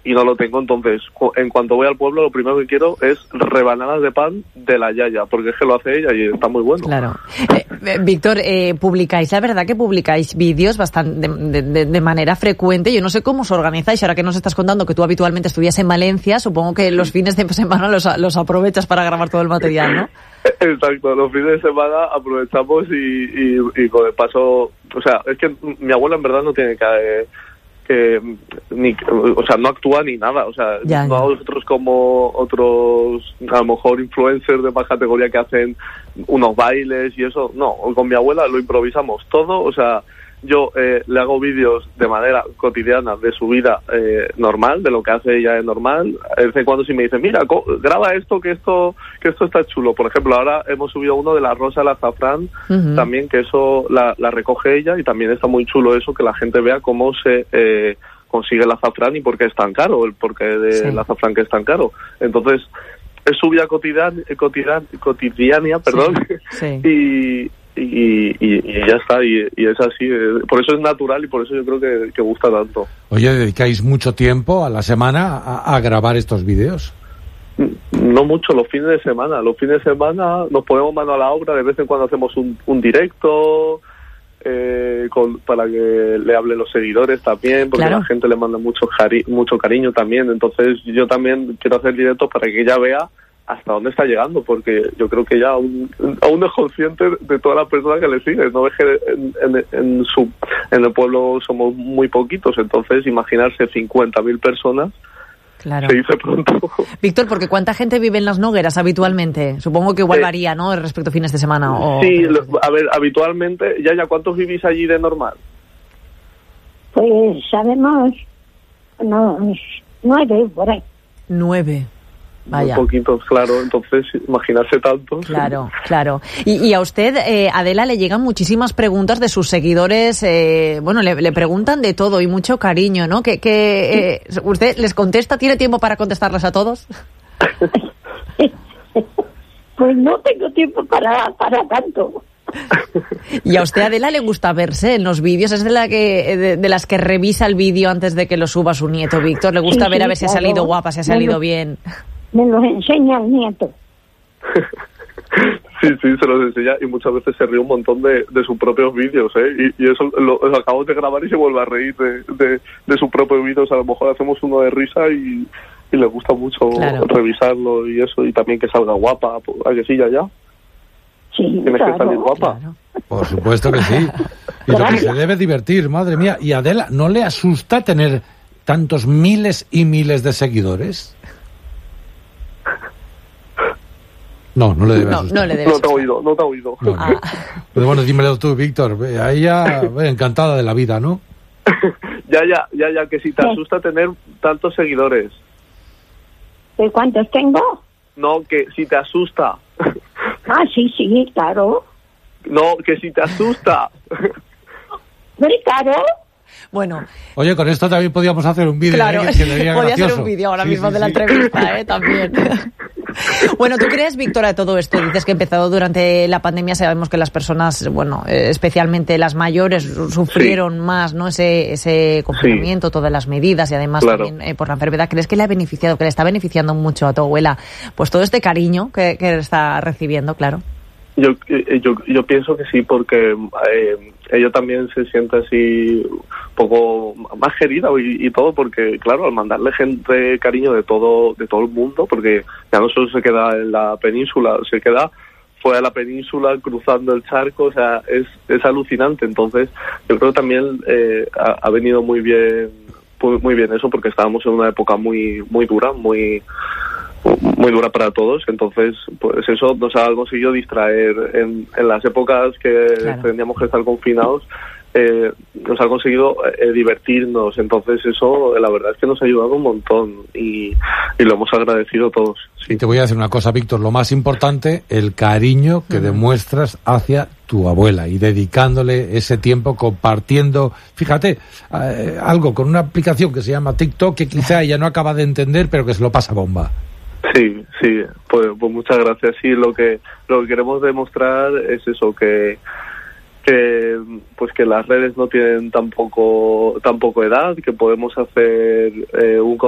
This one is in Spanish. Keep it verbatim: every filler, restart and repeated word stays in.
y no lo tengo. Entonces, cu- en cuanto voy al pueblo, lo primero que quiero es rebanadas de pan de la yaya, porque es que lo hace ella y está muy bueno. Claro. Eh, eh, Víctor, eh, publicáis, la verdad que publicáis vídeos bastante de, de, de manera frecuente. Yo no sé cómo os organizáis. Ahora que nos estás contando que tú habitualmente estudias en Valencia, supongo que los fines de semana los, los aprovechas para grabar todo el material, ¿no? Exacto, los fines de semana aprovechamos y, y, y con el paso, o sea, es que mi abuela en verdad no tiene que, que ni, o sea, no actúa ni nada, o sea, Ya, no ya. a nosotros como otros, a lo mejor influencers de más categoría que hacen unos bailes y eso, no, con mi abuela lo improvisamos todo, o sea, yo eh, le hago vídeos de manera cotidiana de su vida eh, normal, de lo que hace ella es normal. De vez en cuando si me dice, mira, co- graba esto, que esto que esto está chulo. Por ejemplo, ahora hemos subido uno de la rosa al azafrán, Uh-huh. también que eso la, la recoge ella y también está muy chulo eso, que la gente vea cómo se eh, consigue el azafrán y por qué es tan caro, el porqué del Sí. azafrán que es tan caro. Entonces, es su vida cotidiana, cotidiana, cotidiana perdón, Sí. y Y, y, y ya está, y, y es así, eh, por eso es natural y por eso yo creo que, que gusta tanto. Oye, ¿dedicáis mucho tiempo a la semana a, a grabar estos vídeos? No mucho, los fines de semana, los fines de semana nos ponemos mano a la obra, de vez en cuando hacemos un, un directo eh, con, para que le hablen los seguidores también, porque Claro. la gente le manda mucho, cari mucho cariño también, entonces yo también quiero hacer directos para que ella vea hasta dónde está llegando, porque yo creo que ella aún, aún es consciente de todas las personas que le siguen, no es que en, en, en, su, en el pueblo somos muy poquitos, entonces imaginarse cincuenta mil personas Claro. se dice pronto. Víctor, porque ¿cuánta gente vive en Las Nogueras habitualmente? Supongo que igual Eh, varía, ¿no? Respecto a fines de semana. O... Sí, lo- a ver, habitualmente, ya, ya, ¿cuántos vivís allí de normal? Pues sabemos, no, nueve por ahí. Nueve. Vaya. Muy poquitos, claro, entonces imaginarse tantos. Claro, claro. Y, y a usted, eh, Adela, le llegan muchísimas preguntas de sus seguidores. Eh, bueno, le, le preguntan de todo y mucho cariño, ¿no? Que, que eh, ¿usted les contesta? ¿Tiene tiempo para contestarles a todos? Pues no tengo tiempo para, para tanto. ¿Y a usted, Adela, le gusta verse en los vídeos? ¿Es de, la que, de, de las que revisa el vídeo antes de que lo suba su nieto, Víctor? ¿Le gusta Sí, ver sí, a ver si ha claro. salido guapa, si ha Me salido lo- bien? Me los enseña el nieto. Sí, sí, se los enseña y muchas veces se ríe un montón de, de sus propios vídeos, ¿eh? Y, y eso lo, lo acabo de grabar y se vuelve a reír de, de, de sus propios vídeos. A lo mejor hacemos uno de risa y, y le gusta mucho Claro. revisarlo y eso, y también que salga guapa. ¿A que sí, ya, ya? Sí, Tienes claro. que salir guapa. Claro. Por supuesto que sí. Y lo que se debe divertir, madre mía. Y Adela, ¿no le asusta tener tantos miles y miles de seguidores? No, no le debe No, asustar. no le debe No te he asustar. oído, no te he oído. No, no. Ah. Pero bueno, dímelo tú, Víctor. A ella eh, encantada de la vida, ¿no? Ya, ya, ya, ya, que si te Sí. asusta tener tantos seguidores. ¿De cuántos tengo? No, que si te asusta. Ah, sí, sí, claro. No, que si te asusta. Muy claro. Bueno, Oye, con esto también podíamos hacer un vídeo. claro, ¿eh? Que sería podía gracioso. hacer un vídeo ahora Sí, mismo sí, de la sí. entrevista, ¿eh? También. Bueno, ¿tú crees, Víctora, todo esto? Dices que empezado durante la pandemia, sabemos que las personas, bueno, eh, especialmente las mayores, sufrieron Sí. más, ¿no? Ese, ese confinamiento, todas las medidas y además Claro. también eh, por la enfermedad. ¿Crees que le ha beneficiado, que le está beneficiando mucho a tu abuela? Pues todo este cariño que, que está recibiendo, claro. Yo, eh, yo yo pienso que sí, porque eh, ella también se siente así un poco más querida y, y todo, porque claro, al mandarle gente cariño de todo de todo el mundo, porque ya no solo se queda en la península, se queda fuera de la península, cruzando el charco, o sea, es, es alucinante. Entonces, yo creo que también eh, ha, ha venido muy bien muy, muy bien eso, porque estábamos en una época muy muy dura, muy muy dura para todos, entonces pues eso nos ha conseguido distraer en, en las épocas que Claro. teníamos que estar confinados, eh, nos ha conseguido eh, divertirnos, entonces eso eh, la verdad es que nos ha ayudado un montón y, y lo hemos agradecido todos. Y te voy a decir una cosa, Víctor, lo más importante, el cariño que demuestras hacia tu abuela y dedicándole ese tiempo compartiendo, fíjate, eh, algo con una aplicación que se llama TikTok que quizá ella no acaba de entender, pero que se lo pasa bomba. Sí, sí, pues, pues muchas gracias. Sí, lo que lo que queremos demostrar es eso, que que pues que las redes no tienen tampoco tampoco edad, que podemos hacer eh, un